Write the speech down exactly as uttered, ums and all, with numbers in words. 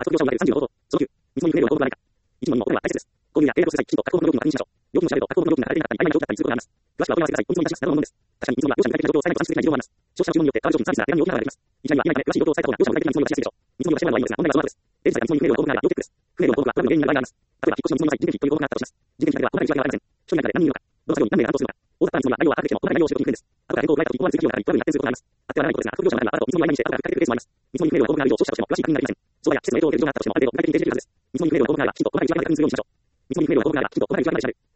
発業者を求めるさんじゅうの方法。そのきゅう、見積もり不明瞭の報告はないか。一問にもこれは大切です。購入や営業する際、きちんと確保の料金を確認しましょう。料金を調べると確保の料金がされていなかったり、曖昧な状態だったりすることがあります。詳しくはお問い合わせください。お見積もりいたします。などのものです。確かに見積もりは業者に具体的な状況を伝えないと算出できない事情もあります。消費者の注文によって変わる商品、サービスが手紙に大きながらできます。一概には言えないため、詳しい状況を伝えた方が業者も具体的な見積もりを出しやすいでしょう。見積もりをしてもらうのはいいのですが、問題はその後です。例示された見積もり不明瞭の報告があれば要チェックです。不明瞭の報告はトラブルの原因になる場合があります。例えば、引っ越しの見積もりの際、人件費という報告があったとします。人件費だけでは細かい内訳がありません。一人の中で何人いるのか、どの作業に何名が担当するのか、大雑把な見積もりは内容は把握できても細かい内容を知るという点です。後から変更を加えたとき、一方は続きをやったり、トラブルに発展することがあります。あってはならないことですが、各業者の中では後から見積もりを曖昧にして後から書き換えているケースもあります。見積もり不明瞭の報告がある以上、消費者としても詳しい確認ができません。相場や季節の影響を受ける事情があったとしても、ある程度具体的に提示できるはずです。見積もり不明瞭の報告があれば、きちんと細かい内訳が確認するようにしましょう。見積もり不明瞭の報告があれば、きちんと細かい内訳が調べる。